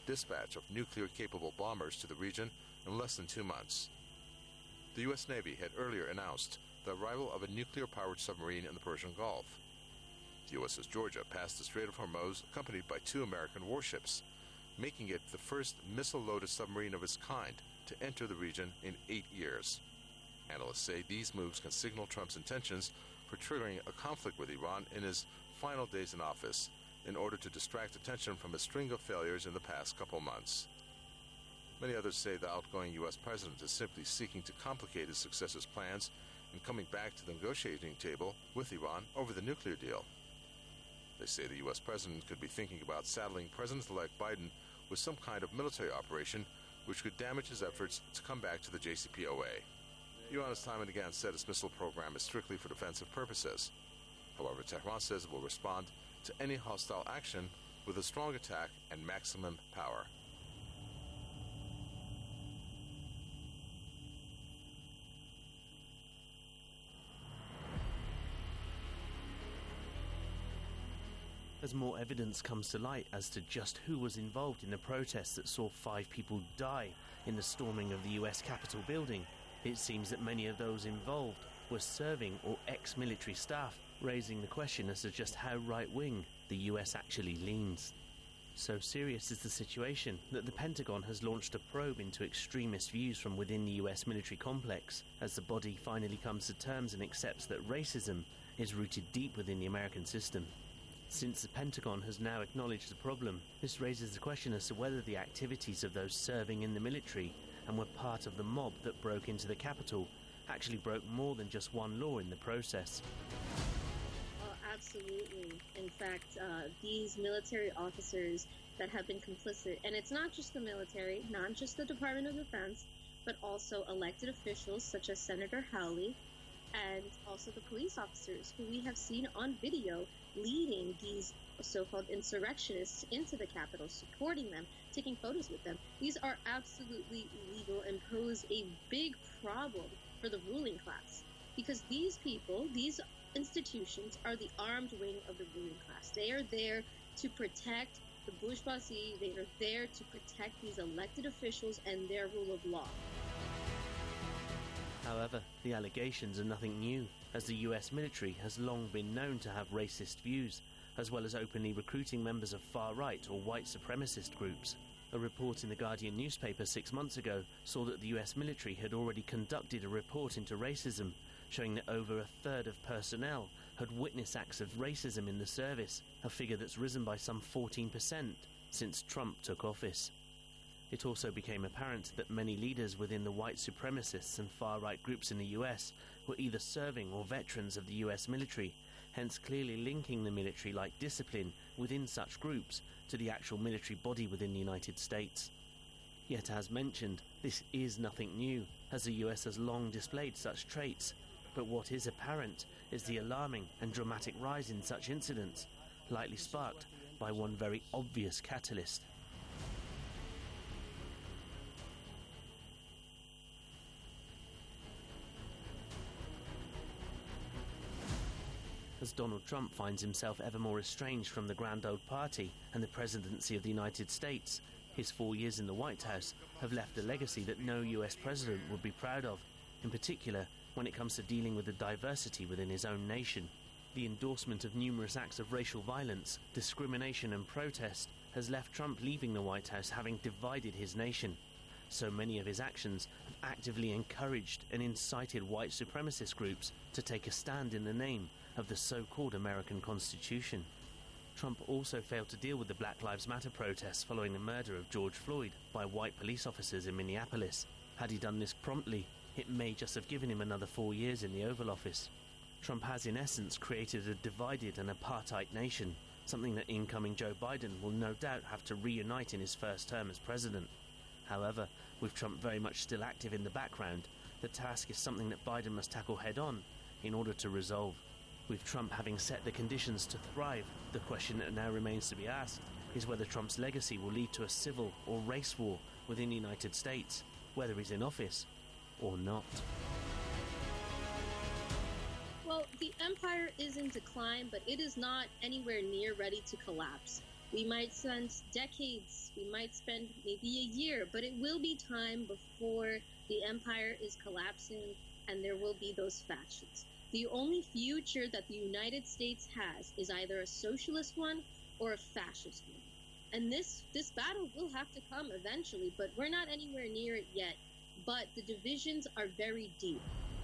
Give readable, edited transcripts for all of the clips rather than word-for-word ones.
dispatch of nuclear-capable bombers to the region in less than 2 months. The U.S. Navy had earlier announced the arrival of a nuclear-powered submarine in the Persian Gulf. The USS Georgia passed the Strait of Hormuz accompanied by 2 American warships, making it the first missile-loaded submarine of its kind to enter the region in 8 years. Analysts say these moves can signal Trump's intentions for triggering a conflict with Iran in his final days in office in order to distract attention from a string of failures in the past couple months. Many others say the outgoing U.S. president is simply seeking to complicate his successor's plans in coming back to the negotiating table with Iran over the nuclear deal. They say the U.S. president could be thinking about saddling President-elect Biden with some kind of military operation which could damage his efforts to come back to the JCPOA. Iran has time and again said its missile program is strictly for defensive purposes. However, Tehran says it will respond to any hostile action with a strong attack and maximum power. As more evidence comes to light as to just who was involved in the protests that saw 5 people die in the storming of the US Capitol building, it seems that many of those involved were serving or ex-military staff, raising the question as to just how right-wing the US actually leans. So serious is the situation that the Pentagon has launched a probe into extremist views from within the US military complex as the body finally comes to terms and accepts that racism is rooted deep within the American system. Since the Pentagon has now acknowledged the problem, this raises the question as to whether the activities of those serving in the military and were part of the mob that broke into the Capitol actually broke more than just one law in the process. Absolutely. In fact, these military officers that have been complicit, and it's not just the military, not just the Department of Defense, but also elected officials such as Senator Hawley, and also the police officers who we have seen on video leading these so-called insurrectionists into the Capitol, supporting them, taking photos with them. These are absolutely illegal and pose a big problem for the ruling class, because these people, these institutions are the armed wing of the ruling class. They are there to protect the bourgeoisie. They are there to protect these elected officials and their rule of law. However, the allegations are nothing new, as the US military has long been known to have racist views, as well as openly recruiting members of far-right or white supremacist groups. A report in the Guardian newspaper 6 months ago saw that the US military had already conducted a report into racism, showing that over a third of personnel had witnessed acts of racism in the service, a figure that's risen by some 14% since Trump took office. It also became apparent that many leaders within the white supremacists and far-right groups in the US were either serving or veterans of the US military, hence clearly linking the military-like discipline within such groups to the actual military body within the United States. Yet, as mentioned, this is nothing new, as the US has long displayed such traits, but what is apparent is the alarming and dramatic rise in such incidents, likely sparked by one very obvious catalyst. As Donald Trump finds himself ever more estranged from the grand old party and the presidency of the United States, his 4 years in the White House have left a legacy that no US president would be proud of, in particular when it comes to dealing with the diversity within his own nation. The endorsement of numerous acts of racial violence, discrimination and protest has left Trump leaving the White House having divided his nation. So many of his actions have actively encouraged and incited white supremacist groups to take a stand in the name of the so-called American Constitution. Trump also failed to deal with the Black Lives Matter protests following the murder of George Floyd by white police officers in Minneapolis. Had he done this promptly, it may just have given him another 4 years in the Oval Office. Trump has in essence created a divided and apartheid nation, something that incoming Joe Biden will no doubt have to reunite in his first term as president. However, with Trump very much still active in the background, the task is something that Biden must tackle head-on in order to resolve. With Trump having set the conditions to thrive, the question that now remains to be asked is whether Trump's legacy will lead to a civil or race war within the United States, whether he's in office or not. Well, the empire is in decline, but it is not anywhere near ready to collapse. We might spend decades, we might spend maybe a year, but it will be time before the empire is collapsing and there will be those factions. The only future that the United States has is either a socialist one or a fascist one. And this battle will have to come eventually, but we're not anywhere near it yet. But the divisions are very deep.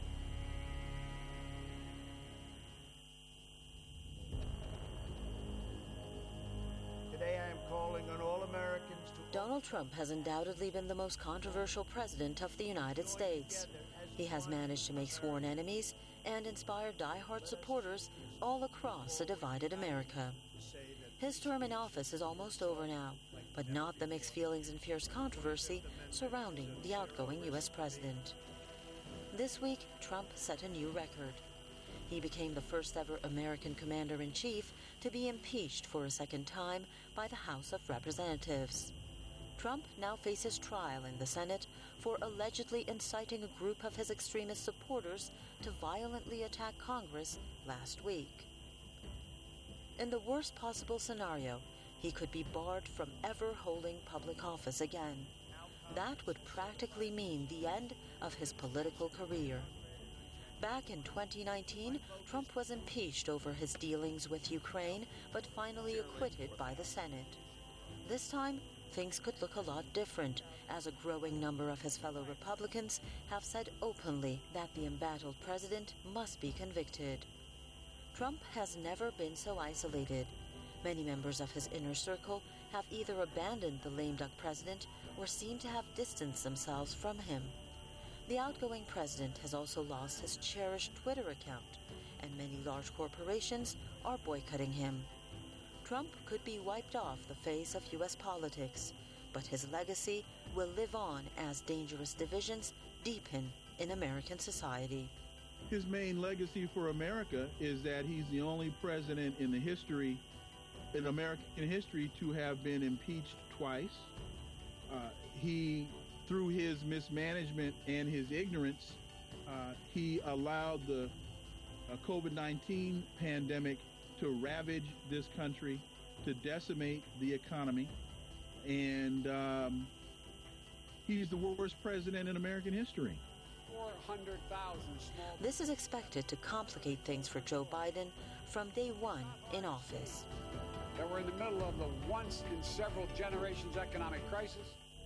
Today I am calling on all Americans to... Donald Trump has undoubtedly been the most controversial president of the United States. He has managed to make sworn enemies and inspire die-hard supporters all across a divided America. His term in office is almost over now, but not the mixed feelings and fierce controversy surrounding the outgoing U.S. president. This week, Trump set a new record. He became the first ever American commander-in-chief to be impeached for a second time by the House of Representatives. Trump now faces trial in the Senate for allegedly inciting a group of his extremist supporters to violently attack Congress last week. In the worst possible scenario, he could be barred from ever holding public office again. That would practically mean the end of his political career. Back in 2019, Trump was impeached over his dealings with Ukraine, but finally acquitted by the Senate. This time, things could look a lot different, as a growing number of his fellow Republicans have said openly that the embattled president must be convicted. Trump has never been so isolated. Many members of his inner circle have either abandoned the lame duck president or seem to have distanced themselves from him. The outgoing president has also lost his cherished Twitter account, and many large corporations are boycotting him. Trump could be wiped off the face of U.S. politics, but his legacy will live on as dangerous divisions deepen in American society. His main legacy for America is that he's the only president in American history to have been impeached twice. He, through his mismanagement and his ignorance, he allowed the COVID-19 pandemic to ravage this country, to decimate the economy, and he's the worst president in American history. 400,000 small... This is expected to complicate things for Joe Biden from day one in office. That we're in the middle of the once-in-several-generations economic crisis.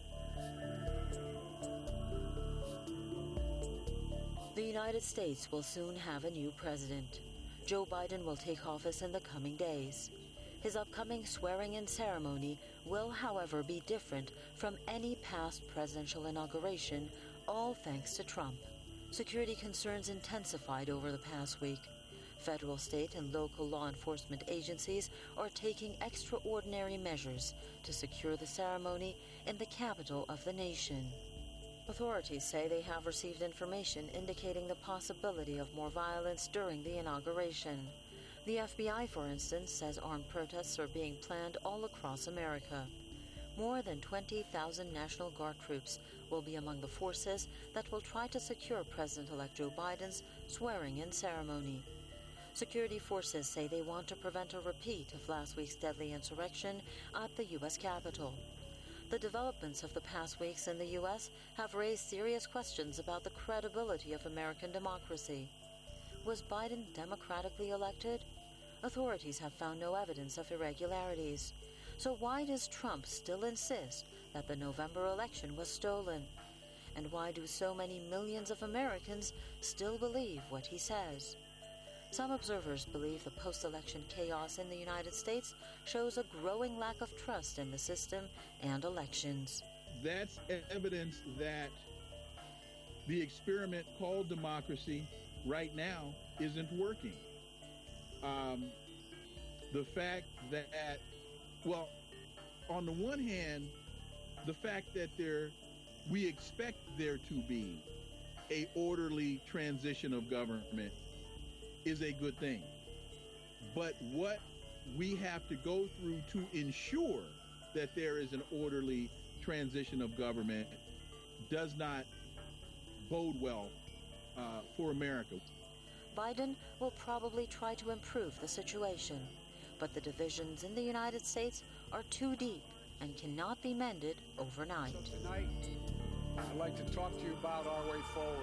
The United States will soon have a new president. Joe Biden will take office in the coming days. His upcoming swearing-in ceremony will, however, be different from any past presidential inauguration, all thanks to Trump. Security concerns intensified over the past week. Federal, state, and local law enforcement agencies are taking extraordinary measures to secure the ceremony in the capital of the nation. Authorities say they have received information indicating the possibility of more violence during the inauguration. The FBI, for instance, says armed protests are being planned all across America. More than 20,000 National Guard troops will be among the forces that will try to secure President-elect Joe Biden's swearing-in ceremony. Security forces say they want to prevent a repeat of last week's deadly insurrection at the U.S. Capitol. The developments of the past weeks in the U.S. have raised serious questions about the credibility of American democracy. Was Biden democratically elected? Authorities have found no evidence of irregularities. So why does Trump still insist that the November election was stolen? And why do so many millions of Americans still believe what he says? Some observers believe the post-election chaos in the United States shows a growing lack of trust in the system and elections. That's evidence that the experiment called democracy right now isn't working. The fact that, well, on the one hand, the fact that we expect there to be a orderly transition of government is a good thing. But what we have to go through to ensure that there is an orderly transition of government does not bode well for America. Biden will probably try to improve the situation, but the divisions in the United States are too deep and cannot be mended overnight. So tonight, I'd like to talk to you about our way forward.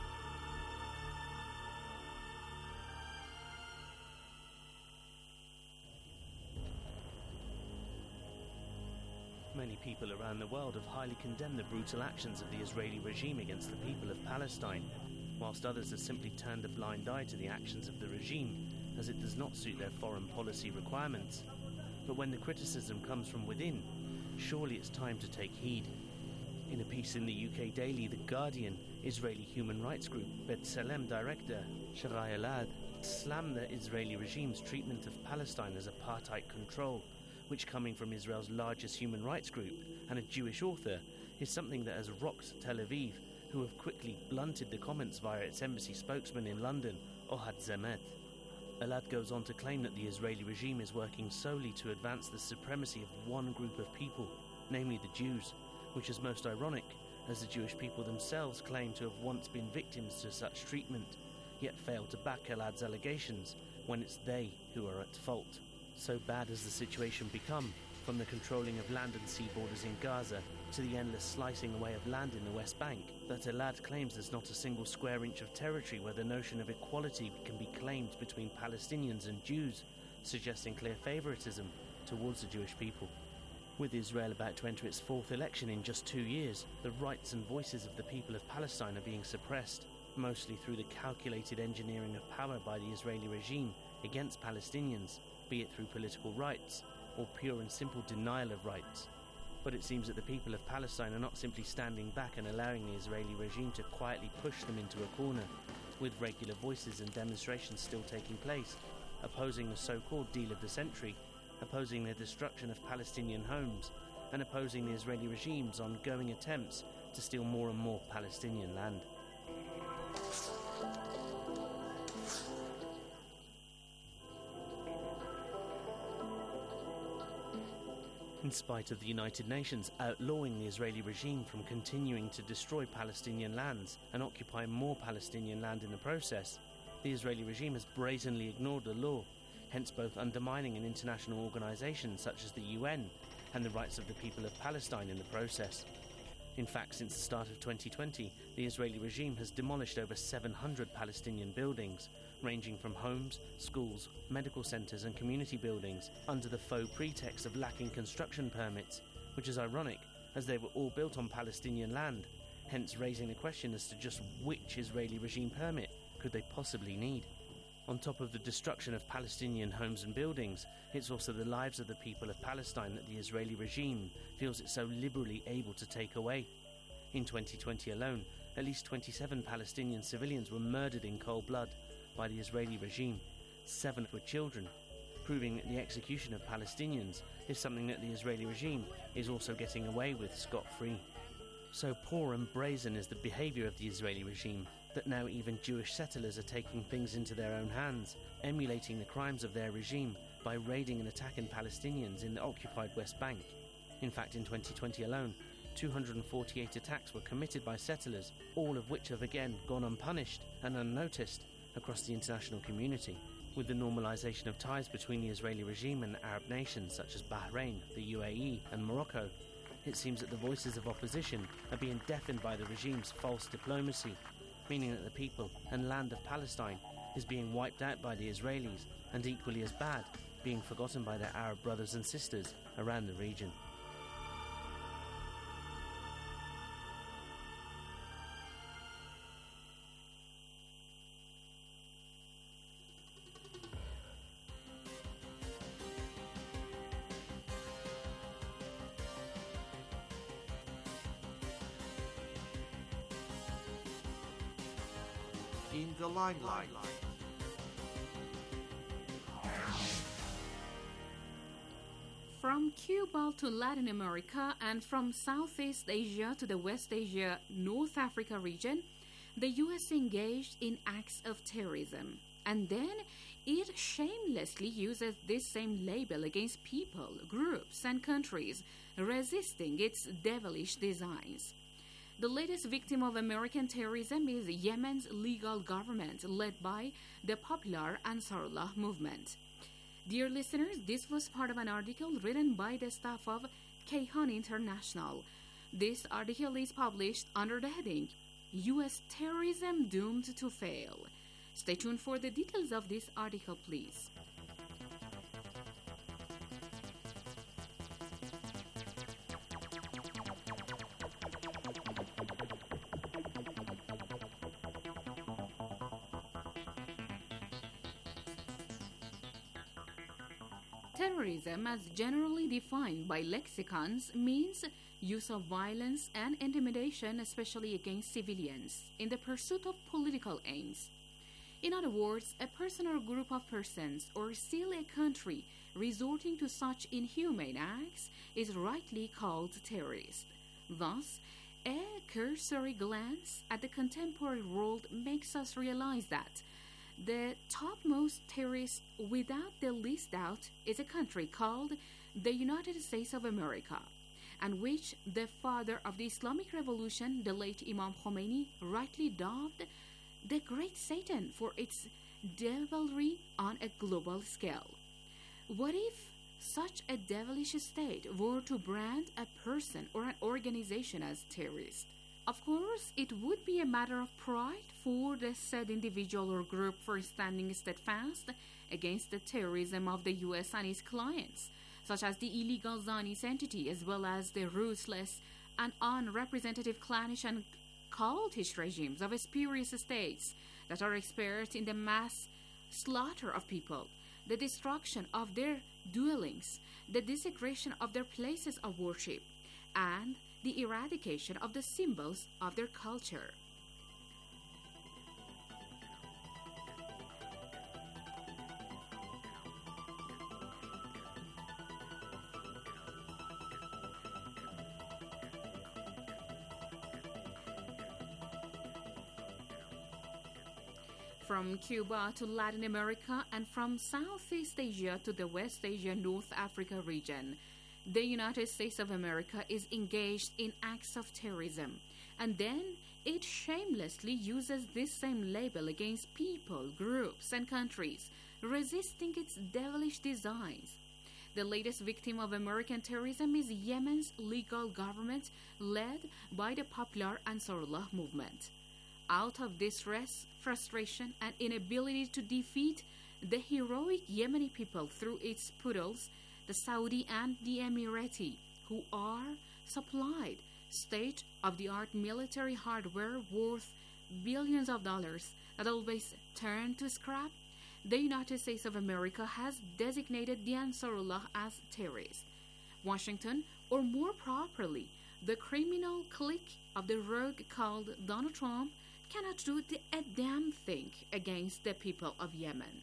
Many people around the world have highly condemned the brutal actions of the Israeli regime against the people of Palestine, whilst others have simply turned a blind eye to the actions of the regime, as it does not suit their foreign policy requirements. But when the criticism comes from within, surely it's time to take heed. In a piece in the UK daily The Guardian, Israeli human rights group B'Tselem director Sharai Elad slammed the Israeli regime's treatment of Palestine as apartheid control, which, coming from Israel's largest human rights group and a Jewish author, is something that has rocked Tel Aviv, who have quickly blunted the comments via its embassy spokesman in London, Ohad Zemet. Elad goes on to claim that the Israeli regime is working solely to advance the supremacy of one group of people, namely the Jews, which is most ironic, as the Jewish people themselves claim to have once been victims to such treatment, yet fail to back Elad's allegations when it's they who are at fault. So bad has the situation become, from the controlling of land and sea borders in Gaza to the endless slicing away of land in the West Bank, that Elad claims there's not a single square inch of territory where the notion of equality can be claimed between Palestinians and Jews, suggesting clear favoritism towards the Jewish people. With Israel about to enter its fourth election in just 2 years, the rights and voices of the people of Palestine are being suppressed, mostly through the calculated engineering of power by the Israeli regime against Palestinians, be it through political rights or pure and simple denial of rights. But it seems that the people of Palestine are not simply standing back and allowing the Israeli regime to quietly push them into a corner, with regular voices and demonstrations still taking place, opposing the so-called deal of the century, opposing the destruction of Palestinian homes, and opposing the Israeli regime's ongoing attempts to steal more and more Palestinian land. In spite of the United Nations outlawing the Israeli regime from continuing to destroy Palestinian lands and occupy more Palestinian land in the process, the Israeli regime has brazenly ignored the law, hence both undermining an international organisation such as the UN and the rights of the people of Palestine in the process. In fact, since the start of 2020, the Israeli regime has demolished over 700 Palestinian buildings, ranging from homes, schools, medical centres and community buildings, under the faux pretext of lacking construction permits, which is ironic as they were all built on Palestinian land, hence raising the question as to just which Israeli regime permit could they possibly need. On top of the destruction of Palestinian homes and buildings, it's also the lives of the people of Palestine that the Israeli regime feels it's so liberally able to take away. In 2020 alone, at least 27 Palestinian civilians were murdered in cold blood by the Israeli regime. 7 were children, proving that the execution of Palestinians is something that the Israeli regime is also getting away with scot-free. So poor and brazen is the behaviour of the Israeli regime that now even Jewish settlers are taking things into their own hands, emulating the crimes of their regime by raiding and attacking Palestinians in the occupied West Bank. In fact, in 2020 alone, 248 attacks were committed by settlers, all of which have again gone unpunished and unnoticed across the international community. With the normalisation of ties between the Israeli regime and Arab nations such as Bahrain, the UAE and Morocco, it seems that the voices of opposition are being deafened by the regime's false diplomacy, meaning that the people and land of Palestine is being wiped out by the Israelis, and equally as bad, being forgotten by their Arab brothers and sisters around the region. In the limelight. From Cuba to Latin America and from Southeast Asia to the West Asia, North Africa region, the U.S. engaged in acts of terrorism. And then it shamelessly uses this same label against people, groups, and countries resisting its devilish designs. The latest victim of American terrorism is Yemen's legal government, led by the popular Ansarullah movement. Dear listeners, this was part of an article written by the staff of Kayhan International. This article is published under the heading U.S. Terrorism Doomed to Fail. Stay tuned for the details of this article, please. Terrorism, as generally defined by lexicons, means use of violence and intimidation, especially against civilians, in the pursuit of political aims. In other words, a person or group of persons, or still a country, resorting to such inhumane acts is rightly called terrorist. Thus, a cursory glance at the contemporary world makes us realize that the topmost terrorist, without the least doubt, is a country called the United States of America, and which the father of the Islamic Revolution, the late Imam Khomeini, rightly dubbed the Great Satan for its devilry on a global scale. What if such a devilish state were to brand a person or an organization as terrorist? Of course, it would be a matter of pride for the said individual or group for standing steadfast against the terrorism of the U.S. and its clients, such as the illegal Zionist entity, as well as the ruthless and unrepresentative clannish and cultish regimes of spurious states that are expert in the mass slaughter of people, the destruction of their dwellings, the desecration of their places of worship, and the eradication of the symbols of their culture. From Cuba to Latin America and from Southeast Asia to the West Asia North Africa region, the United States of America is engaged in acts of terrorism, and then it shamelessly uses this same label against people, groups, and countries resisting its devilish designs. The latest victim of American terrorism is Yemen's legal government, led by the popular Ansarullah movement. Out of distress, frustration, and inability to defeat the heroic Yemeni people through its poodles, the Saudi and the Emirati, who are supplied state-of-the-art military hardware worth billions of dollars that always turn to scrap, the United States of America has designated the Ansarullah as terrorists. Washington, or more properly, the criminal clique of the rogue called Donald Trump, cannot do a damn thing against the people of Yemen.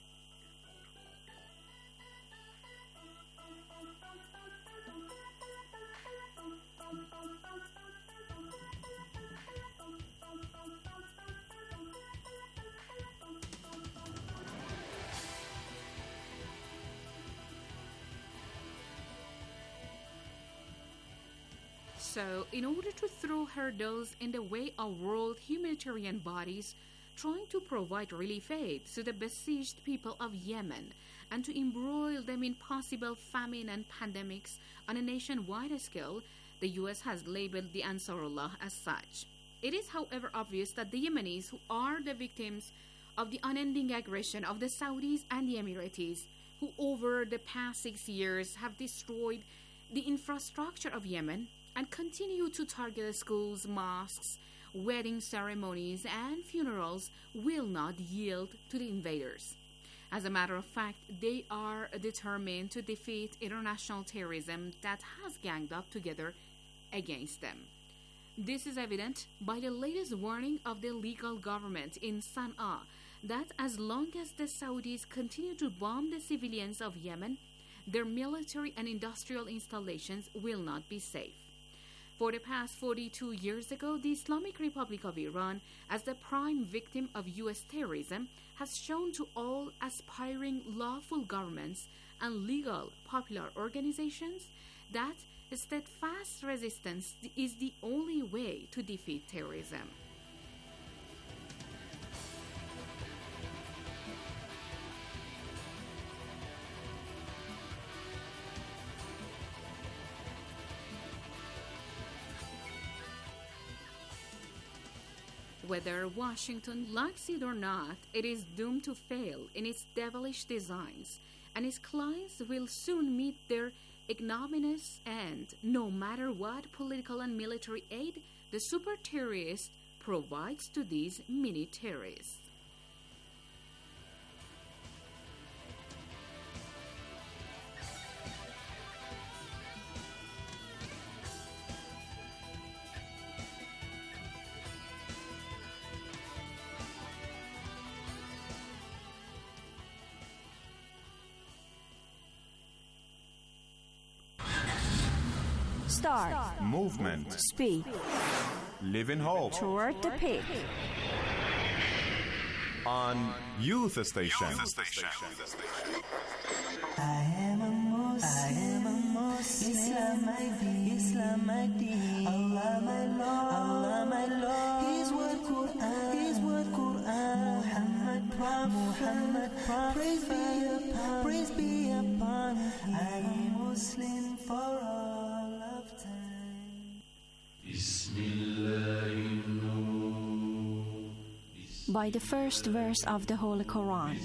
So, in order to throw hurdles in the way of world humanitarian bodies trying to provide relief aid to the besieged people of Yemen and to embroil them in possible famine and pandemics on a nationwide scale, the U.S. has labeled the Ansarullah as such. It is, however, obvious that the Yemenis, who are the victims of the unending aggression of the Saudis and the Emiratis, who over the past 6 years have destroyed the infrastructure of Yemen, and continue to target schools, mosques, wedding ceremonies, and funerals, will not yield to the invaders. As a matter of fact, they are determined to defeat international terrorism that has ganged up together against them. This is evident by the latest warning of the legal government in Sana'a that as long as the Saudis continue to bomb the civilians of Yemen, their military and industrial installations will not be safe. For the past 42 years ago, the Islamic Republic of Iran, as the prime victim of U.S. terrorism, has shown to all aspiring lawful governments and legal popular organizations that steadfast resistance is the only way to defeat terrorism. Whether Washington likes it or not, it is doomed to fail in its devilish designs, and its clients will soon meet their ignominious end, no matter what political and military aid the super terrorist provides to these mini terrorists. Start. Movement. Speed. Live in hope. Toward the peak. On Youth Station. I am a Muslim, Islam my deen, Allah my Lord, His word Quran, Muhammad Prophet, praise be upon, I am Muslim for all of time. By the first verse of the Holy Quran,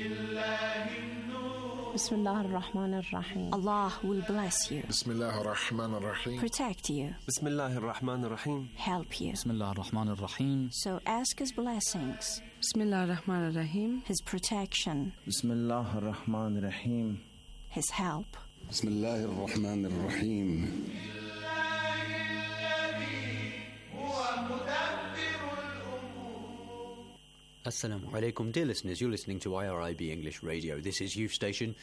Bismillah ar-Rahman ar-Rahim. Allah will bless you. Bismillah ar-Rahman ar-Rahim. Protect you. Bismillah ar-Rahman ar-Rahim. Help you. Bismillah ar-Rahman ar-Rahim. So ask His blessings. Bismillah ar-Rahman ar-Rahim. His protection. Bismillah ar-Rahman ar-Rahim. His help. Bismillah ar-Rahman ar-Rahim. Assalamu alaikum, dear listeners. You're listening to IRIB English Radio. This is Youth Station.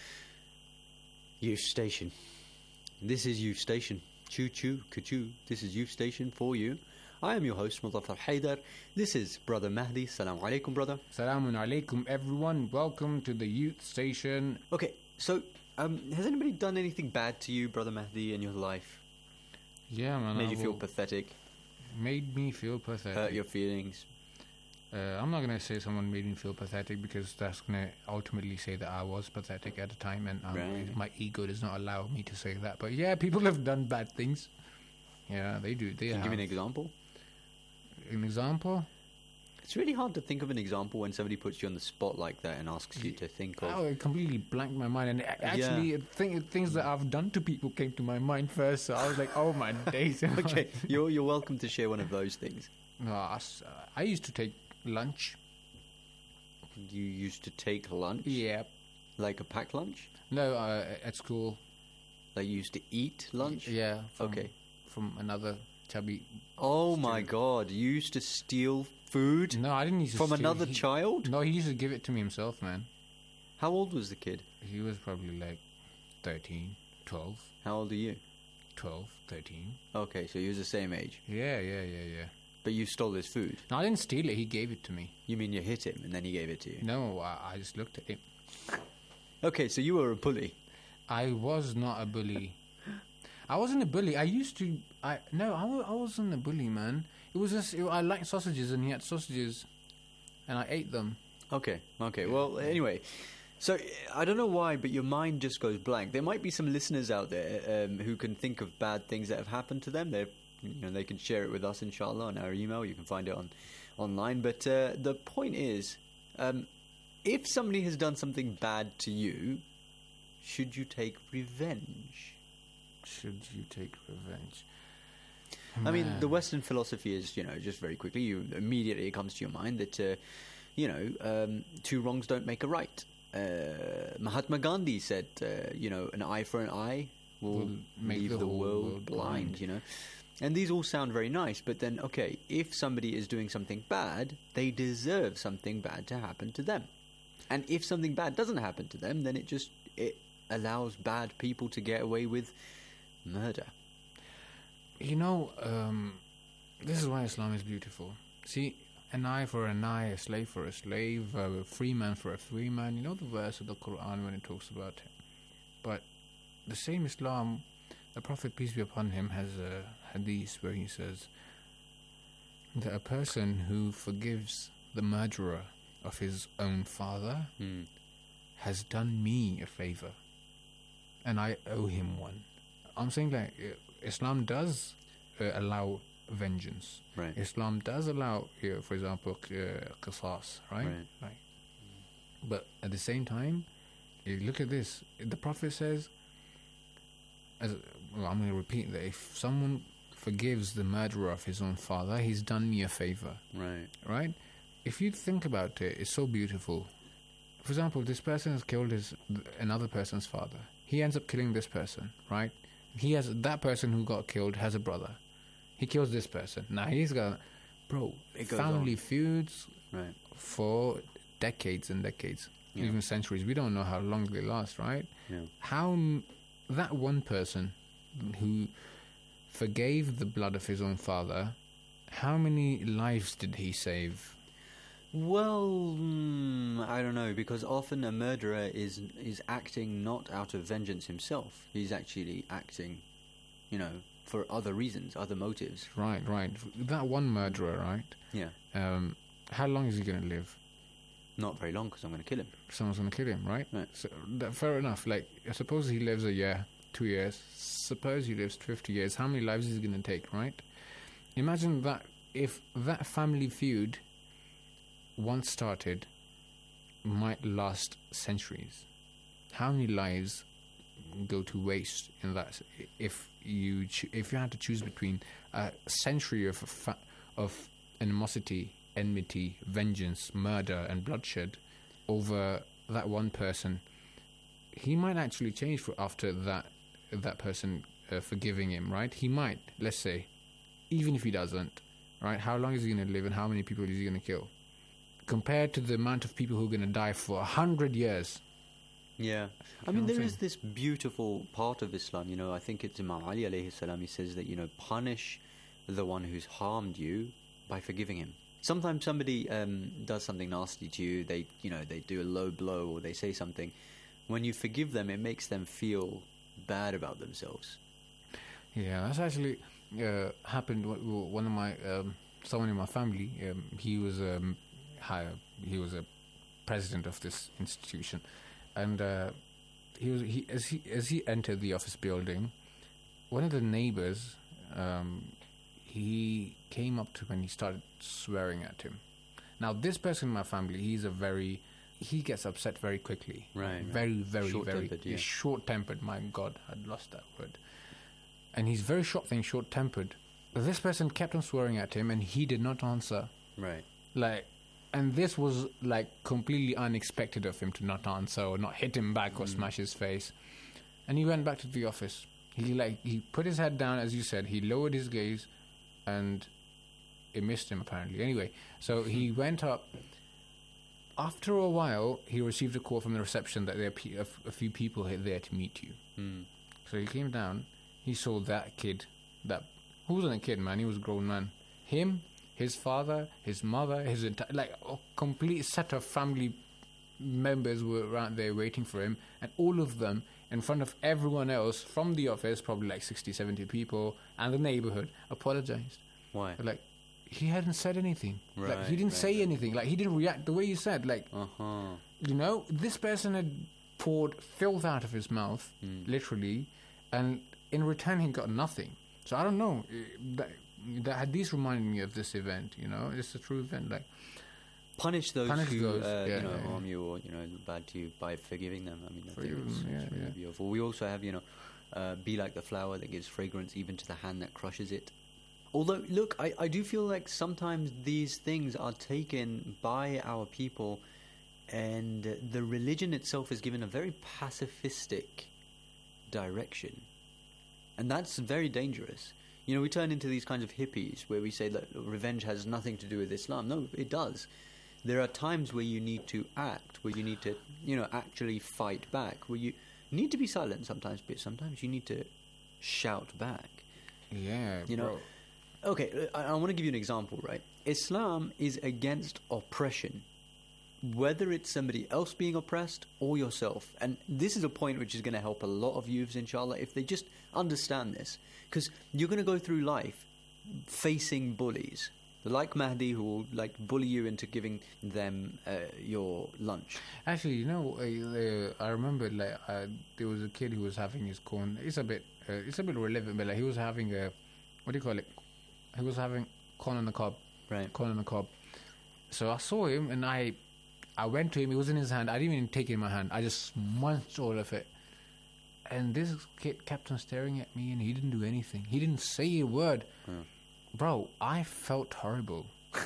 Youth Station. This is Youth Station. Choo choo, ka-choo. This is Youth Station for you. I am your host, Muzaffar Haidar. This is Brother Mahdi. Assalamu alaikum, brother. Assalamu alaikum, everyone. Welcome to the Youth Station. Okay, so has anybody done anything bad to you, Brother Mahdi, in your life? Yeah, man. Made you feel pathetic? Made me feel pathetic. Hurt your feelings? I'm not going to say someone made me feel pathetic, because that's going to ultimately say that I was pathetic at the time, and my ego does not allow me to say that. But yeah, people have done bad things. Yeah, they do. Can you give me an example? An example? It's really hard to think of an example when somebody puts you on the spot like that and asks you to think of... Oh, it completely blanked my mind. And actually, things that I've done to people came to my mind first. So I was like, oh my days. Okay, you're welcome to share one of those things. No, I used to take lunch. You used to take lunch? Yeah. Like a packed lunch? No, at school. Like you used to eat lunch? Yeah. Okay. From another chubby... Oh my God, you used to steal food? No, I didn't used to From steal. Another child? No, he used to give it to me himself, man. How old was the kid? He was probably like 13, 12. How old are you? 12, 13. Okay, so he was the same age? Yeah. But you stole his food? No, I didn't steal it. He gave it to me. You mean you hit him and then he gave it to you? No, I just looked at him. Okay, so you were a bully. I was not a bully. I wasn't a bully. I wasn't a bully, man. It was just, I liked sausages, and he had sausages, and I ate them. Okay. Well, anyway, so I don't know why, but your mind just goes blank. There might be some listeners out there who can think of bad things that have happened to them. They can share it with us, inshallah, on our email. You can find it online. But the point is, if somebody has done something bad to you, should you take revenge? Should you take revenge? I mean, the Western philosophy is, just very quickly, immediately it comes to your mind that, two wrongs don't make a right. Mahatma Gandhi said, an eye for an eye will leave the world blind, And these all sound very nice, but then, okay, if somebody is doing something bad, they deserve something bad to happen to them. And if something bad doesn't happen to them, then it allows bad people to get away with murder. This is why Islam is beautiful. See, an eye for an eye, a slave for a slave, a free man for a free man. You know the verse of the Quran when it talks about it. But the same Islam, the Prophet, peace be upon him, has a hadith where he says that a person who forgives the murderer of his own father has done me a favor, and I owe him one. I'm saying Islam does allow vengeance. Right. Islam does allow, for example, qisas, right? Right. But at the same time, look at this. The Prophet says, I'm going to repeat that if someone forgives the murderer of his own father, he's done me a favor. Right. Right? If you think about it, it's so beautiful. For example, this person has killed another person's father. He ends up killing this person, right? That person who got killed has a brother. He kills this person. Now he's got, family feuds for decades and decades, even centuries. We don't know how long they last, right? Yeah. How that one person who forgave the blood of his own father, how many lives did he save? Well, I don't know, because often a murderer is acting not out of vengeance himself. He's actually acting, for other reasons, other motives. Right. That one murderer, right? Yeah. How long is he going to live? Not very long, because I'm going to kill him. Someone's going to kill him, right? Right. So, fair enough. Like, suppose he lives a year, 2 years. Suppose he lives 50 years. How many lives is he going to take, right? Imagine that if that family feud, once started, might last centuries. How many lives go to waste in that? If you had to choose between a century of animosity, enmity, vengeance, murder, and bloodshed over that one person, he might actually change after that person forgiving him, right? He might, let's say, even if he doesn't, right? How long is he going to live, and how many people is he going to kill? Compared to the amount of people who are going to die for 100 years. Yeah. I mean, there is this beautiful part of Islam, I think it's Imam Ali alayhi salam, he says that, punish the one who's harmed you by forgiving him. Sometimes somebody does something nasty to you, they do a low blow or they say something. When you forgive them, it makes them feel bad about themselves. Yeah, that's actually happened. One of my, someone in my family, he was a president of this institution, and as he entered the office building, one of the neighbors, he came up to him and he started swearing at him. Now, this person in my family, he gets upset very quickly. Right. Very he's short-tempered. My God, I'd lost that word. And he's very short-tempered. But this person kept on swearing at him and he did not answer. Right. And this was completely unexpected of him to not answer or not hit him back or smash his face. And he went back to the office. He put his head down, as you said. He lowered his gaze, and it missed him apparently. Anyway, so he went up. After a while, he received a call from the reception that there are a few people there to meet you. So he came down. He saw that kid. Who wasn't a kid, man? He was a grown man. Him, his father, his mother, his entire a complete set of family members were around there waiting for him, and all of them in front of everyone else from the office, probably 60, 70 people, and the neighborhood, apologized. Why? He hadn't said anything. Right, he didn't say anything. He didn't react the way you said. This person had poured filth out of his mouth, literally, and in return he got nothing. So I don't know. The hadith reminded me of this event. It's a true event. Punish those who harm you or bad to you by forgiving them. I mean, I think it's really beautiful. We also have be like the flower that gives fragrance even to the hand that crushes it. Although, look, I do feel like sometimes these things are taken by our people, and the religion itself is given a very pacifistic direction, and that's very dangerous. We turn into these kinds of hippies where we say that revenge has nothing to do with Islam. No, it does. There are times where you need to act, where you need to, actually fight back, where you need to be silent sometimes, but sometimes you need to shout back. Yeah, bro. Okay, I want to give you an example, right? Islam is against oppression, whether it's somebody else being oppressed or yourself. And this is a point which is going to help a lot of youths, inshallah, if they just understand this. Because you're going to go through life facing bullies, like Mahdi, who will bully you into giving them your lunch. Actually, I remember there was a kid who was having his corn. It's a bit relevant, but he was having a, what do you call it? He was having corn on the cob. Right. Corn on the cob. So I saw him and I went to him. It was in his hand. I didn't even take it in my hand. I just munched all of it. And this kid kept on staring at me and he didn't do anything. He didn't say a word. Bro, I felt horrible.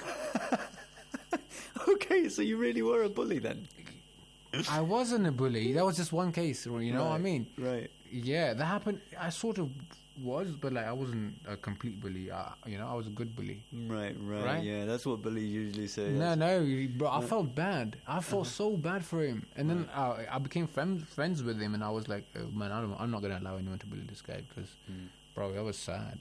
Okay, so you really were a bully then? I wasn't a bully. That was just one case, you know what I mean? Right. Yeah, that happened. I sort of was, but like I wasn't a complete bully. I was a good bully. Right. Yeah, that's what bullies usually say. No, bro, I felt bad. I felt so bad for him. And then I became friends with him, and I was like, oh, man, I'm not going to allow anyone to bully this guy because, bro, that was sad.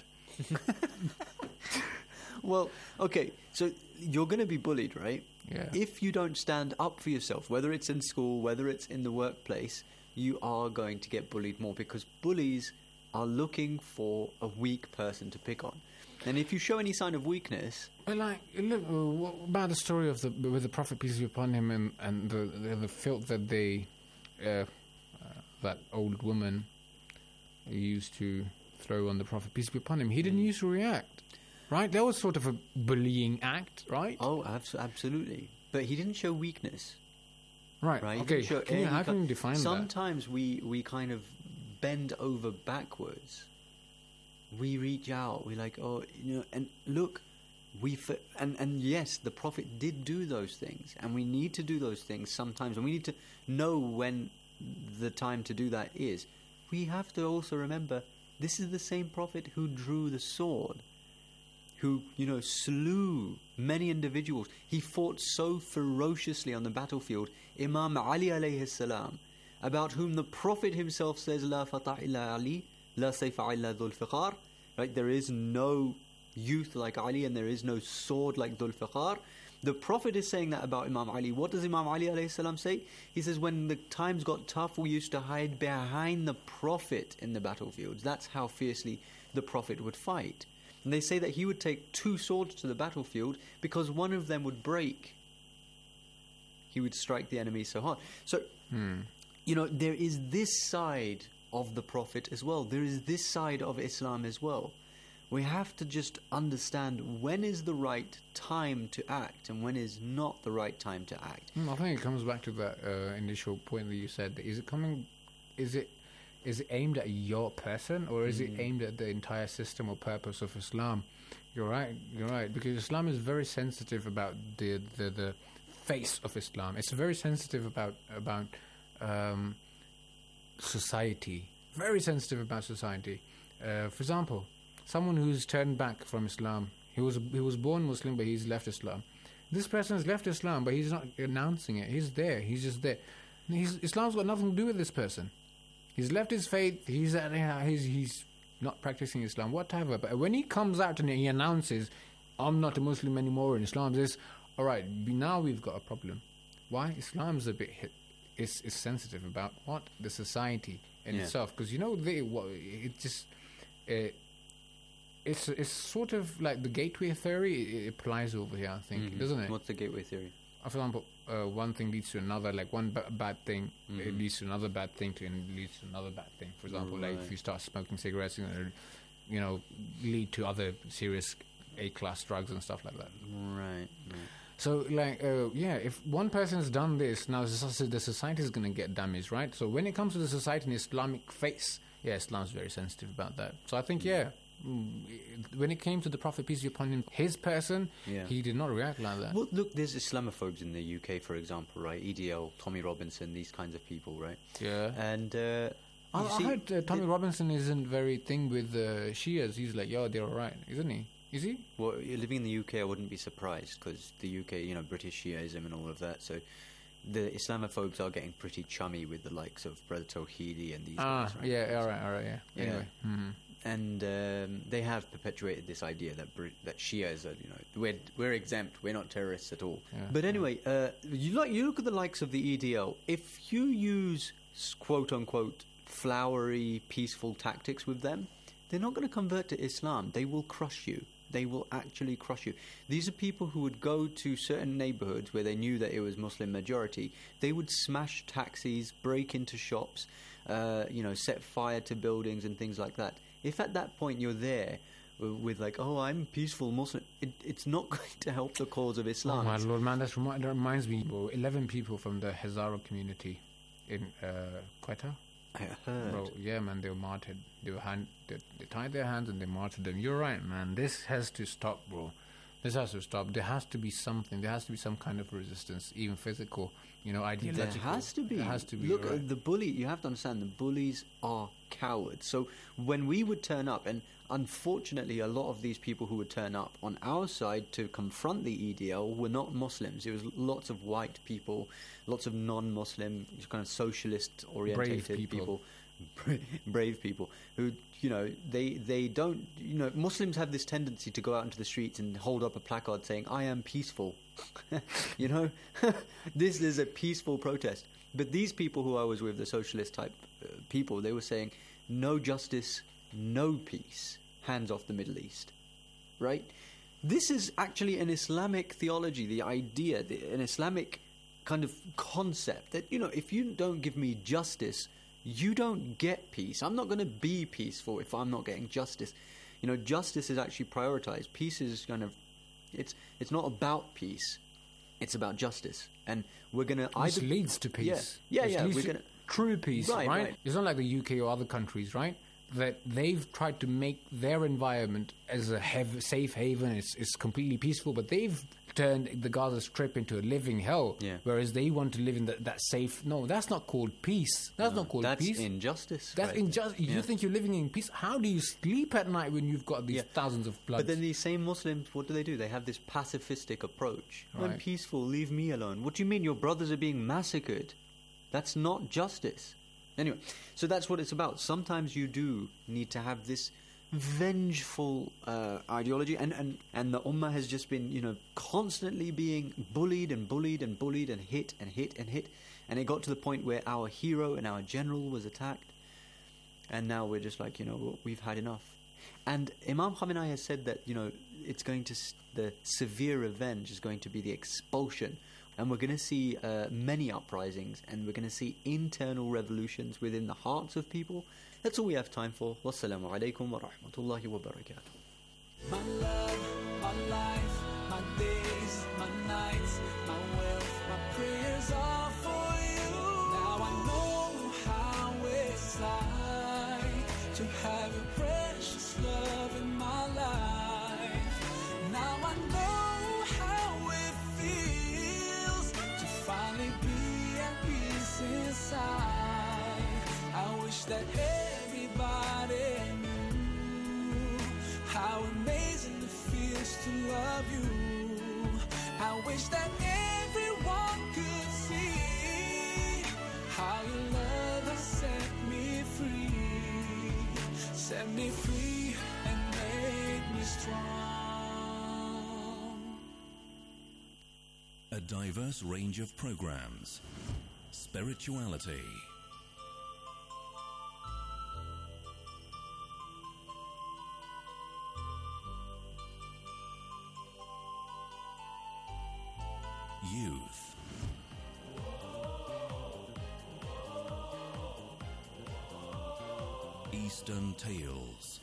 Well, okay, so you're going to be bullied, right? Yeah. If you don't stand up for yourself, whether it's in school, whether it's in the workplace, you are going to get bullied more because bullies are looking for a weak person to pick on. And if you show any sign of weakness... Well, like, look, what about the story of with the Prophet, peace be upon him, and the filth that that old woman used to throw on the Prophet, peace be upon him? He didn't used to react. Right? That was sort of a bullying act, right? Oh, absolutely. But he didn't show weakness. Right. Okay. How can you define that? Sometimes we kind of bend over backwards. We reach out. We're like, oh, and look, and yes, the Prophet did do those things, and we need to do those things sometimes, and we need to know when the time to do that is. We have to also remember this is the same Prophet who drew the sword, who, slew many individuals. He fought so ferociously on the battlefield. Imam Ali alayhi salam, about whom the Prophet himself says, La fatah illa Ali, la sayfa illa dhul fiqar. Right? There is no youth like Ali and there is no sword like dhul fiqar. The Prophet is saying that about Imam Ali. What does Imam Ali alayhi salam say? He says, when the times got tough, we used to hide behind the Prophet in the battlefields. That's how fiercely the Prophet would fight. And they say that he would take 2 swords to the battlefield because one of them would break. He would strike the enemy so hard. So, there is this side of the Prophet as well. There is this side of Islam as well. We have to just understand when is the right time to act and when is not the right time to act. I think it comes back to that initial point that you said. Is it aimed at your person or is it aimed at the entire system or purpose of Islam? You're right, because Islam is very sensitive about the face of Islam. It's very sensitive about society. Very sensitive about society. For example, someone who's turned back from Islam. He was born Muslim, but he's left Islam. This person has left Islam, but he's not announcing it. He's there. He's just there. Islam's got nothing to do with this person. He's left his faith. He's not practicing Islam, whatever. But when he comes out and he announces, "I'm not a Muslim anymore," and Islam says, "All right, now we've got a problem." Why? Islam's a bit is sensitive about what the society in itself, because it's sort of like the gateway theory. It applies over here, I think, doesn't it? What's the gateway theory? For example, one thing leads to another, like one bad thing, it leads to another bad thing, and leads to another bad thing. For example, like if you start smoking cigarettes, lead to other serious A-class drugs and stuff like that. Right. So, if one person has done this, now the society is going to get damaged, right? So when it comes to the society and Islamic face, Islam's very sensitive about that. So I think, when it came to the Prophet, peace be upon him, his person, he did not react like that. Well, look, there's Islamophobes in the UK, for example, right? EDL, Tommy Robinson, these kinds of people, right? Yeah. And I heard Tommy Robinson isn't very thing with Shias. He's like, they're all right, isn't he? Is he? Well, living in the UK, I wouldn't be surprised, because the UK, British Shiaism and all of that, so the Islamophobes are getting pretty chummy with the likes of Brother Tawhidi and these guys, right? Yeah, all right, yeah. Anyway. And they have perpetuated this idea that Shias are, we're exempt, we're not terrorists at all. Yeah, but anyway, you look at the likes of the EDL. If you use quote unquote flowery, peaceful tactics with them, they're not going to convert to Islam. They will crush you. They will actually crush you. These are people who would go to certain neighborhoods where they knew that it was Muslim majority. They would smash taxis, break into shops, set fire to buildings and things like that. If at that point you're there with like, oh, I'm peaceful Muslim, it's not going to help the cause of Islam. Oh my Lord, man, that reminds me. Bro, 11 people from the Hazara community in Quetta. I heard. Bro, yeah, man, they were martyred. They tied their hands and they martyred them. You're right, man. This has to stop, bro. This has to stop. There has to be something. There has to be some kind of resistance, even physical, ideological. There has to be. There has to be. Look, right. the bully, you have to understand, the bullies are cowards. So when we would turn up, and unfortunately a lot of these people who would turn up on our side to confront the EDL were not Muslims. It was lots of white people, lots of non-Muslim, kind of socialist-orientated people. Brave people who, they don't, Muslims have this tendency to go out into the streets and hold up a placard saying, I am peaceful. This is a peaceful protest. But these people who I was with, the socialist type people, they were saying, no justice, no peace, hands off the Middle East. Right? This is actually an Islamic theology, the idea, an Islamic kind of concept that, if you don't give me justice, you don't get peace. I'm not going to be peaceful if I'm not getting justice. Justice is actually prioritized. Peace is kind of, it's not about peace. It's about justice. And we're going to either... Which leads to peace. Yeah. We're going to... True peace, right? It's not like the UK or other countries, right? That they've tried to make their environment as a safe haven. It's completely peaceful, but they've turned the Gaza Strip into a living hell. Yeah. Whereas they want to live in that safe... No, that's not called peace. That's not called peace. That's injustice. That's injustice. You think you're living in peace? How do you sleep at night when you've got these thousands of bloods? But then these same Muslims, what do? They have this pacifistic approach. Right. I'm peaceful, leave me alone. What do you mean your brothers are being massacred? That's not justice. Anyway, so that's what it's about. Sometimes you do need to have this vengeful ideology, and the Ummah has just been, constantly being bullied and bullied and bullied and hit and hit and hit, and it got to the point where our hero and our general was attacked, and now we're just like, we've had enough. And Imam Khamenei has said that, it's going to, the severe revenge is going to be the expulsion. And we're going to see many uprisings, and we're going to see internal revolutions within the hearts of people. That's all we have time for. Wassalamu alaikum wa rahmatullahi wa barakatuh. My love, my life, my days, my nights, my wealth, my prayers are for you. Now I know how it's like to have your precious love in my life. Now I know how it feels to finally be at peace inside. I wish that everybody knew how amazing it feels to love you. I wish that everyone could see how your love has set me free and made me strong. A diverse range of programs, spirituality, youth, Eastern Tales,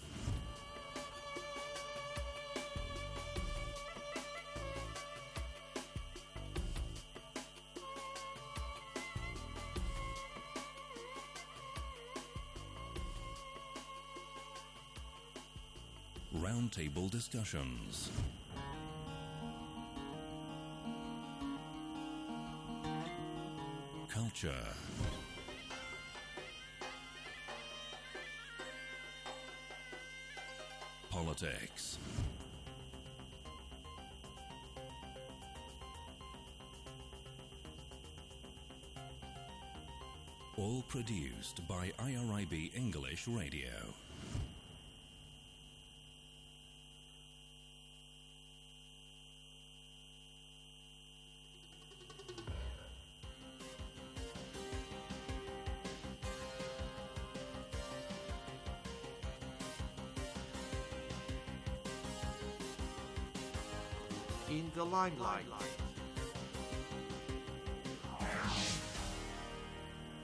roundtable discussions, culture, politics, all produced by IRIB English Radio. In the limelight.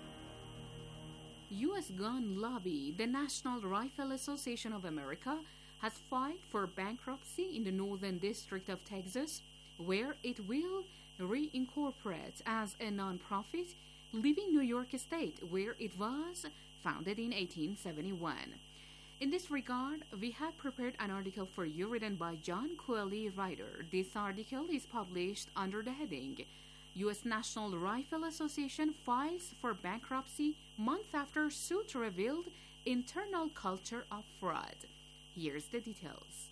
U.S. gun lobby, the National Rifle Association of America, has filed for bankruptcy in the Northern District of Texas, where it will reincorporate as a non-profit, leaving New York State, where it was founded in 1871. In this regard, we have prepared an article for you written by John Cooley, writer. This article is published under the heading U.S. National Rifle Association files for bankruptcy month after suit revealed internal culture of fraud. Here's the details.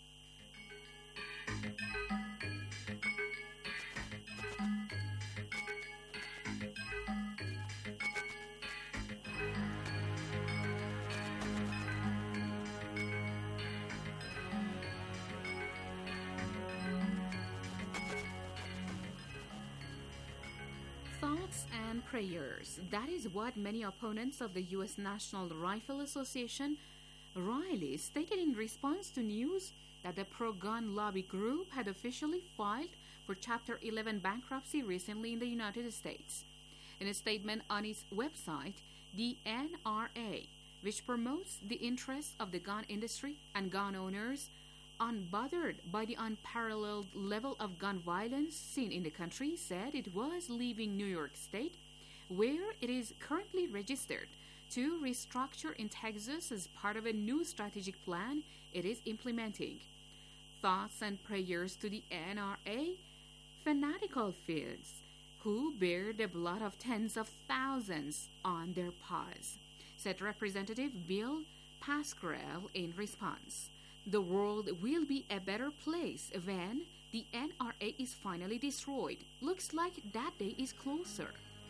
Thoughts and prayers. That is what many opponents of the U.S. National Rifle Association, Riley, stated in response to news that the pro-gun lobby group had officially filed for Chapter 11 bankruptcy recently in the United States. In a statement on its website, the NRA, which promotes the interests of the gun industry and gun owners, unbothered by the unparalleled level of gun violence seen in the country, said it was leaving New York State, where it is currently registered, to restructure in Texas as part of a new strategic plan it is implementing. Thoughts and prayers to the NRA, fanatical fans who bear the blood of tens of thousands on their paws, said Representative Bill Pascrell in response. The world will be a better place when the NRA is finally destroyed. Looks like that day is closer.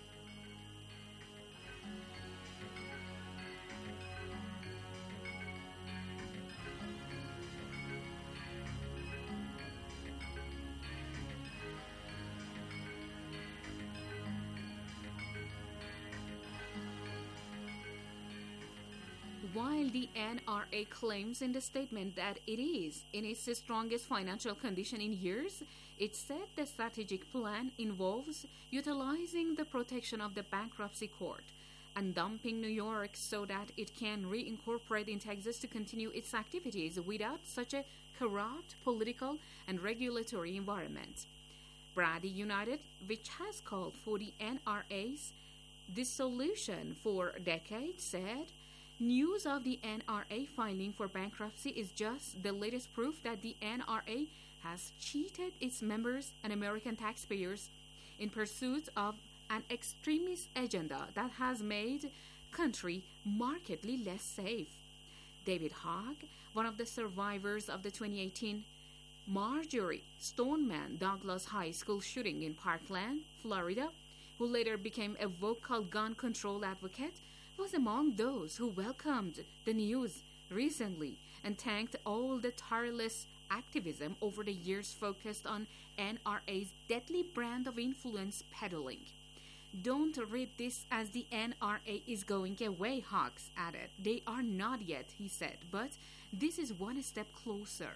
While the NRA claims in the statement that it is in its strongest financial condition in years, it said the strategic plan involves utilizing the protection of the bankruptcy court and dumping New York so that it can reincorporate in Texas to continue its activities without such a corrupt political and regulatory environment. Brady United, which has called for the NRA's dissolution for decades, said news of the NRA filing for bankruptcy is just the latest proof that the NRA has cheated its members and American taxpayers in pursuit of an extremist agenda that has made country markedly less safe. David Hogg, one of the survivors of the 2018 Marjory Stoneman Douglas High School shooting in Parkland, Florida, who later became a vocal gun control advocate, was among those who welcomed the news recently and thanked all the tireless activism over the years focused on NRA's deadly brand of influence peddling. Don't read this as the NRA is going away, Hawks added. They are not yet, he said, but this is one step closer.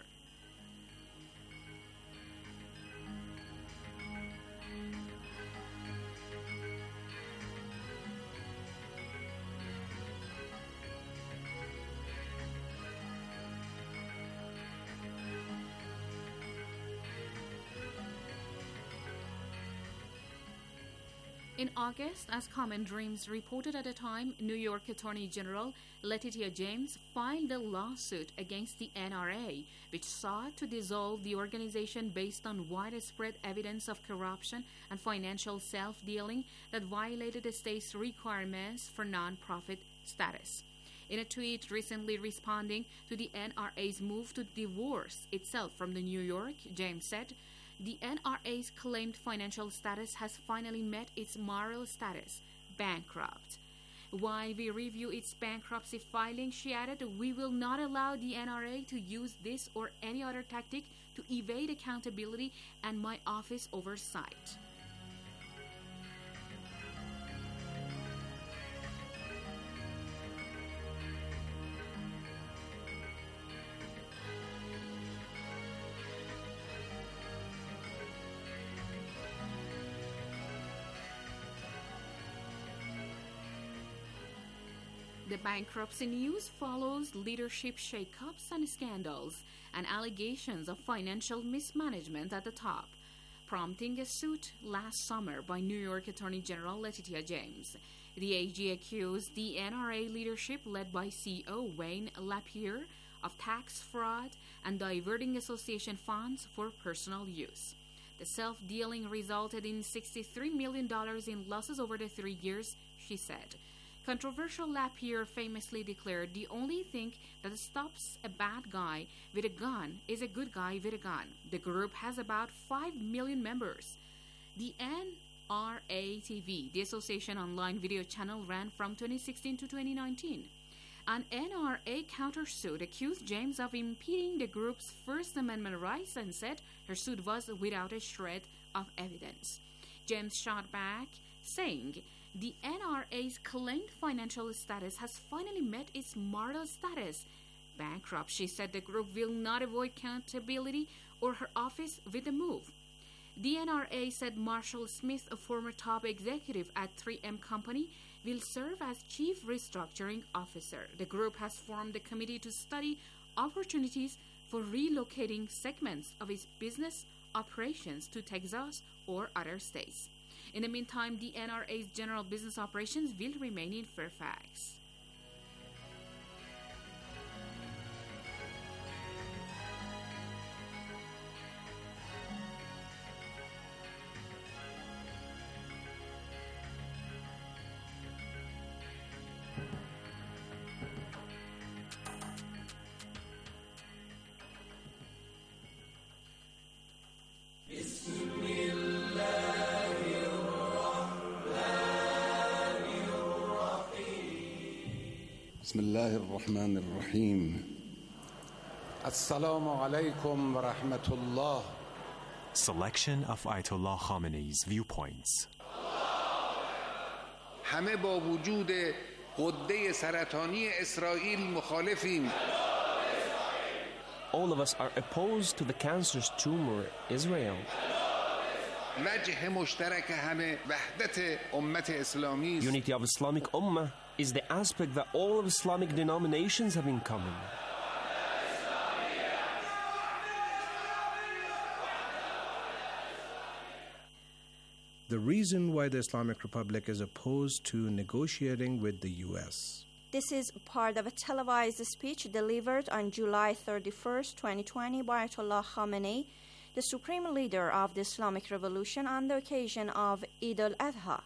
In August, as Common Dreams reported at the time, New York Attorney General Letitia James filed a lawsuit against the NRA, which sought to dissolve the organization based on widespread evidence of corruption and financial self-dealing that violated the state's requirements for non-profit status. In a tweet recently responding to the NRA's move to divorce itself from the New York, James said, the NRA's claimed financial status has finally met its moral status, bankrupt. While we review its bankruptcy filing, she added, we will not allow the NRA to use this or any other tactic to evade accountability and my office oversight. The bankruptcy news follows leadership shakeups and scandals and allegations of financial mismanagement at the top, prompting a suit last summer by New York Attorney General Letitia James. The AG accused the NRA leadership, led by CEO Wayne LaPierre, of tax fraud and diverting association funds for personal use. The self-dealing resulted in $63 million in losses over the 3 years, she said. Controversial LaPierre famously declared, "The only thing that stops a bad guy with a gun is a good guy with a gun." The group has about 5 million members. The NRA-TV, the association online video channel, ran from 2016 to 2019. An NRA countersuit accused James of impeding the group's First Amendment rights and said her suit was without a shred of evidence. James shot back, saying, "The NRA's claimed financial status has finally met its moral status. Bankrupt," she said, "the group will not avoid accountability or her office with the move." The NRA said Marshall Smith, a former top executive at 3M Company, will serve as chief restructuring officer. The group has formed a committee to study opportunities for relocating segments of its business operations to Texas or other states. In the meantime, the NRA's general business operations will remain in Fairfax. بسم الله الرحمن الرحيم. السلام عليكم ورحمة الله. Selection of Ayatollah Khamenei's viewpoints. همه با وجود غده سرطانی اسرائیل مخالفیم. All of us are opposed to the cancerous tumor, Israel. وجه مشترک همه وحدت امت اسلامی. Unity of Islamic Ummah is the aspect that all of Islamic denominations have in common. The reason why the Islamic Republic is opposed to negotiating with the U.S. This is part of a televised speech delivered on July 31st, 2020 by Ayatollah Khamenei, the supreme leader of the Islamic Revolution, on the occasion of Eid al-Adha.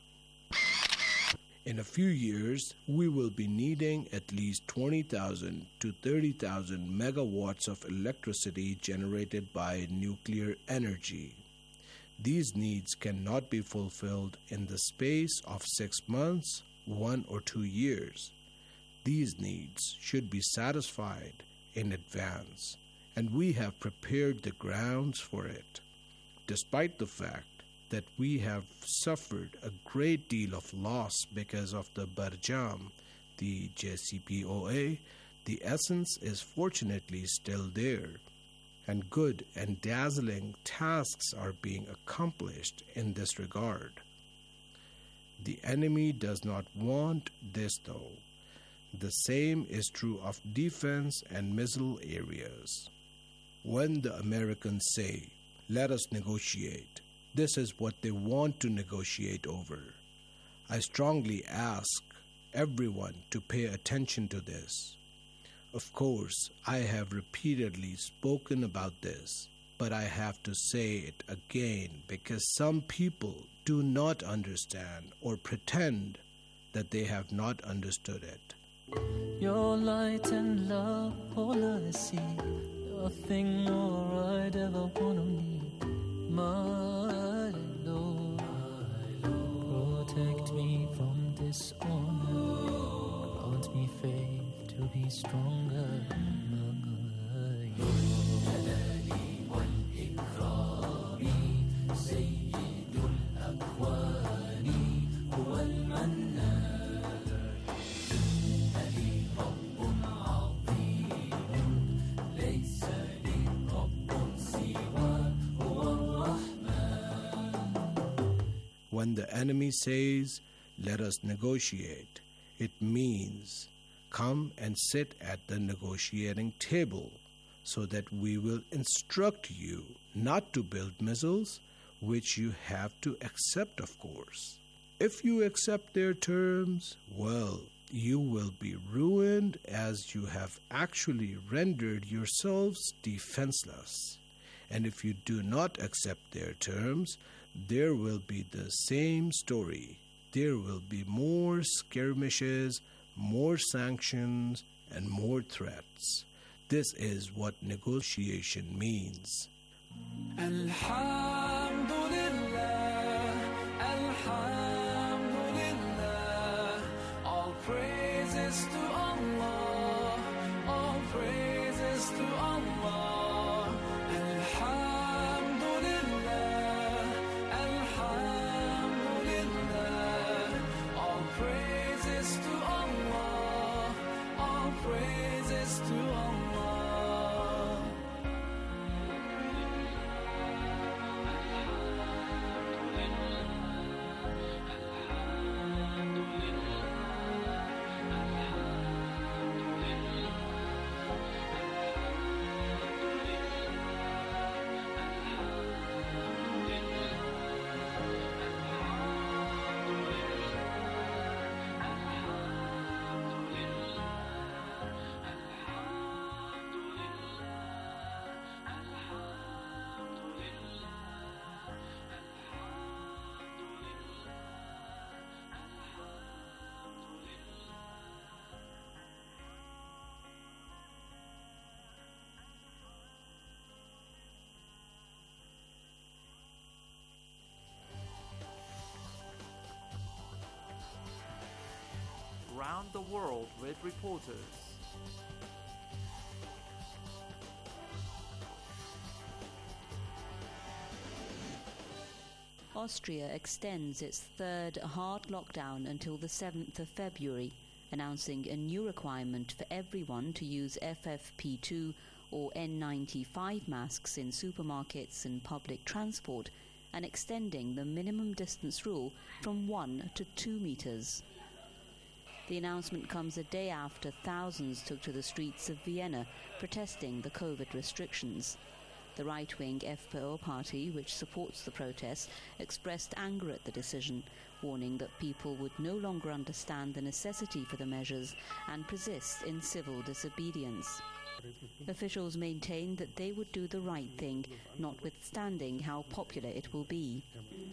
In a few years, we will be needing at least 20,000 to 30,000 megawatts of electricity generated by nuclear energy. These needs cannot be fulfilled in the space of 6 months, 1 or 2 years. These needs should be satisfied in advance, and we have prepared the grounds for it, despite the fact that we have suffered a great deal of loss because of the Barjam, the JCPOA. The essence is fortunately still there, and good and dazzling tasks are being accomplished in this regard. The enemy does not want this, though. The same is true of defense and missile areas. When the Americans say, "Let us negotiate," this is what they want to negotiate over. I strongly ask everyone to pay attention to this. Of course, I have repeatedly spoken about this, but I have to say it again because some people do not understand or pretend that they have not understood it. Your light and love, all I see, nothing more I'd ever want to need. My Lord, protect me from dishonor, grant me faith to be stronger. When the enemy says, "Let us negotiate," it means come and sit at the negotiating table so that we will instruct you not to build missiles, which you have to accept, of course. If you accept their terms, well, you will be ruined, as you have actually rendered yourselves defenseless. And if you do not accept their terms, there will be the same story. There will be more skirmishes, more sanctions, and more threats. This is what negotiation means. Alhamdulillah, Alhamdulillah, all praises to Allah, all praises to Allah. Alhamdulillah, Alhamdulillah, all praises to Allah, all praises to Allah. Round the world with reporters. Austria extends its third hard lockdown until the 7th of February, announcing a new requirement for everyone to use FFP2 or N95 masks in supermarkets and public transport, and extending the minimum distance rule from 1 to 2 meters. The announcement comes a day after thousands took to the streets of Vienna protesting the COVID restrictions. The right-wing FPÖ party, which supports the protests, expressed anger at the decision, warning that people would no longer understand the necessity for the measures and persist in civil disobedience. Officials maintained that they would do the right thing, notwithstanding how popular it will be.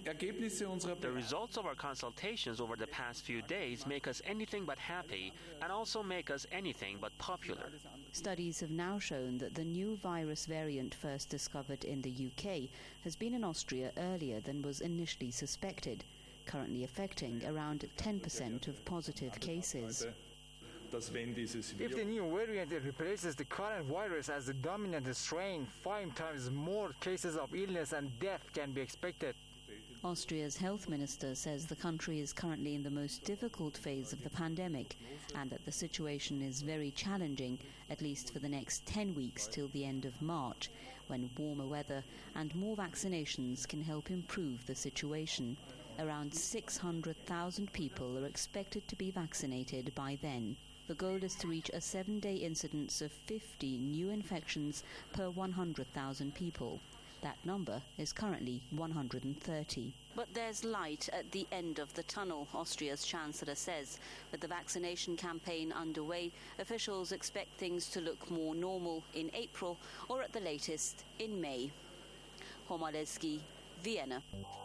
The results of our consultations over the past few days make us anything but happy and also make us anything but popular. Studies have now shown that the new virus variant first discovered in the UK has been in Austria earlier than was initially suspected, currently affecting around 10% of positive cases. If the new variant replaces the current virus as the dominant strain, 5 times more cases of illness and death can be expected. Austria's health minister says the country is currently in the most difficult phase of the pandemic and that the situation is very challenging, at least for the next 10 weeks till the end of March, when warmer weather and more vaccinations can help improve the situation. Around 600,000 people are expected to be vaccinated by then. The goal is to reach a 7-day incidence of 50 new infections per 100,000 people. That number is currently 130. But there's light at the end of the tunnel, Austria's Chancellor says. With the vaccination campaign underway, officials expect things to look more normal in April or at the latest in May. Homaleski, Vienna.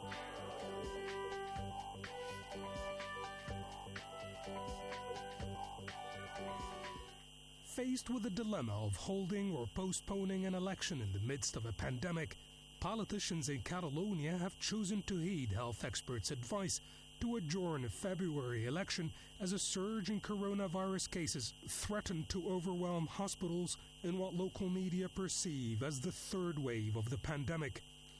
Faced with the dilemma of holding or postponing an election in the midst of a pandemic, politicians in Catalonia have chosen to heed health experts' advice to adjourn a February election as a surge in coronavirus cases threatened to overwhelm hospitals in what local media perceive as the third wave of the pandemic.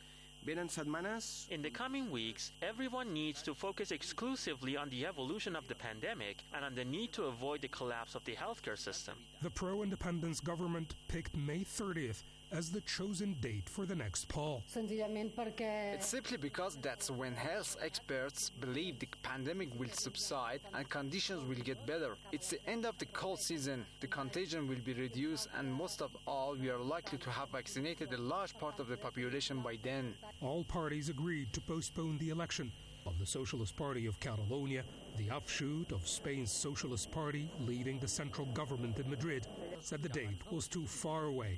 In the coming weeks, everyone needs to focus exclusively on the evolution of the pandemic and on the need to avoid the collapse of the healthcare system. The pro-independence government picked May 30th as the chosen date for the next poll. It's simply because that's when health experts believe the pandemic will subside and conditions will get better. It's the end of the cold season, the contagion will be reduced, and most of all, we are likely to have vaccinated a large part of the population by then. All parties agreed to postpone the election of the Socialist Party of Catalonia, the offshoot of Spain's Socialist Party leading the central government in Madrid, said the date was too far away.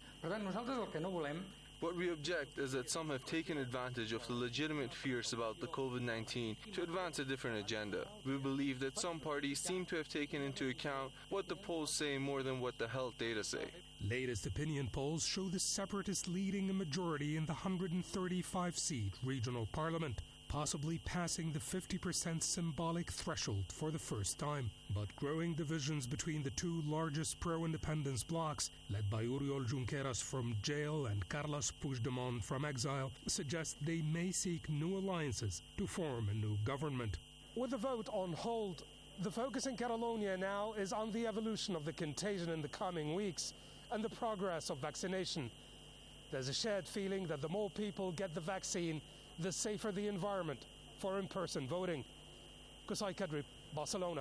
What we object is that some have taken advantage of the legitimate fears about the COVID-19 to advance a different agenda. We believe that some parties seem to have taken into account what the polls say more than what the health data say. Latest opinion polls show the separatists leading a majority in the 135-seat regional parliament, possibly passing the 50% symbolic threshold for the first time. But growing divisions between the two largest pro-independence blocs, led by Oriol Junqueras from jail and Carles Puigdemont from exile, suggest they may seek new alliances to form a new government. With the vote on hold, the focus in Catalonia now is on the evolution of the contagion in the coming weeks and the progress of vaccination. There's a shared feeling that the more people get the vaccine, the safer the environment for in-person voting. Qusay Kadri, Barcelona.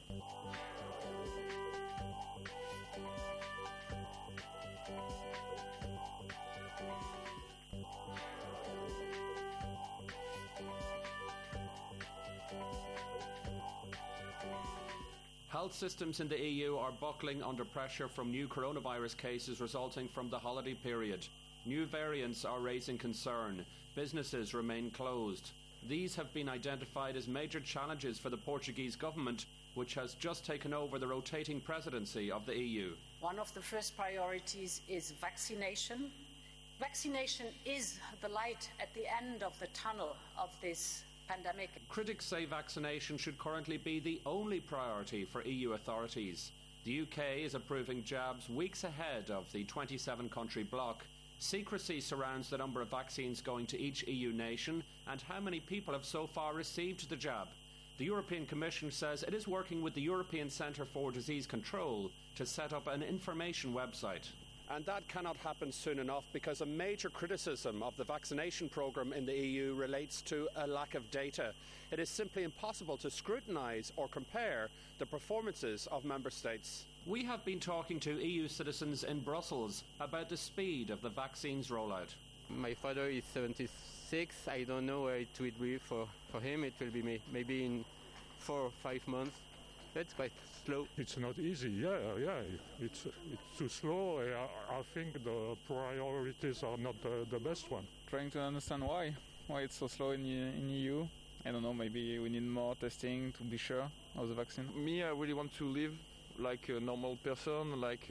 Health systems in the EU are buckling under pressure from new coronavirus cases resulting from the holiday period. New variants are raising concern. Businesses remain closed. These have been identified as major challenges for the Portuguese government, which has just taken over the rotating presidency of the EU. One of the first priorities is vaccination. Vaccination is the light at the end of the tunnel of this pandemic. Critics say vaccination should currently be the only priority for EU authorities. The UK is approving jabs weeks ahead of the 27-country bloc. Secrecy surrounds the number of vaccines going to each EU nation and how many people have so far received the jab. The European Commission says it is working with the European Centre for Disease Control to set up an information website. And that cannot happen soon enough because a major criticism of the vaccination programme in the EU relates to a lack of data. It is simply impossible to scrutinise or compare the performances of member states. We have been talking to EU citizens in Brussels about the speed of the vaccines rollout. My father is 76. I don't know where it will be for him. It will be maybe in 4 or 5 months. That's quite slow. It's not easy, yeah. It's too slow. I think the priorities are not the best one. Trying to understand why it's so slow in EU. I don't know, maybe we need more testing to be sure of the vaccine. Me, I really want to live like a normal person, like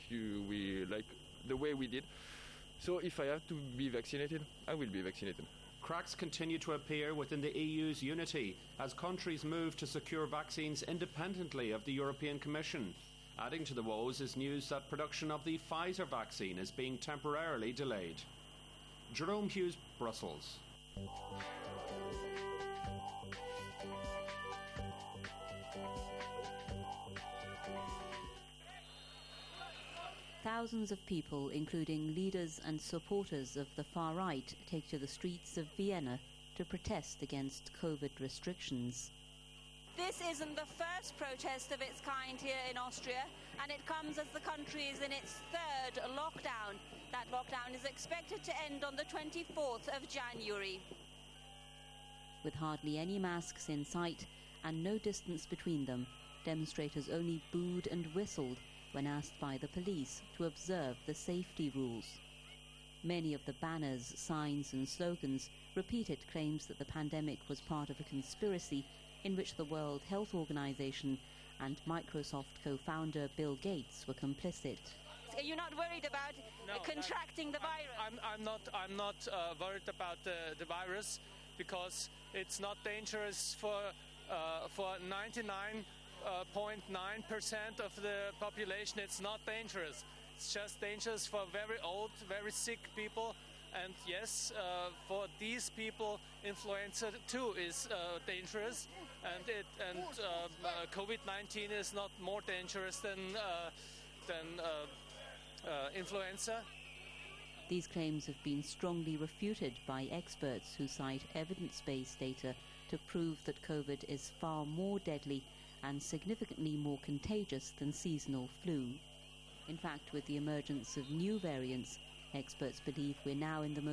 the way we did. So if I have to be vaccinated, I will be vaccinated. Cracks continue to appear within the EU's unity as countries move to secure vaccines independently of the European Commission. Adding to the woes is news that production of the Pfizer vaccine is being temporarily delayed. Jerome Hughes, Brussels. Thousands of people, including leaders and supporters of the far right, take to the streets of Vienna to protest against COVID restrictions. This isn't the first protest of its kind here in Austria, and it comes as the country is in its third lockdown. That lockdown is expected to end on the 24th of January. With hardly any masks in sight and no distance between them, demonstrators only booed and whistled when asked by the police to observe the safety rules. Many of the banners, signs and slogans repeated claims that the pandemic was part of a conspiracy in which the World Health Organization and Microsoft co-founder Bill Gates were complicit. Are you not worried about contracting the virus? I'm not worried about the virus because it's not dangerous for 99.9% of the population. It's not dangerous. It's just dangerous for very old, very sick people. And yes, for these people, influenza too is dangerous. And COVID-19 is not more dangerous than influenza. These claims have been strongly refuted by experts who cite evidence-based data to prove that COVID is far more deadly and significantly more contagious than seasonal flu. In fact, with the emergence of new variants, experts believe we're now in the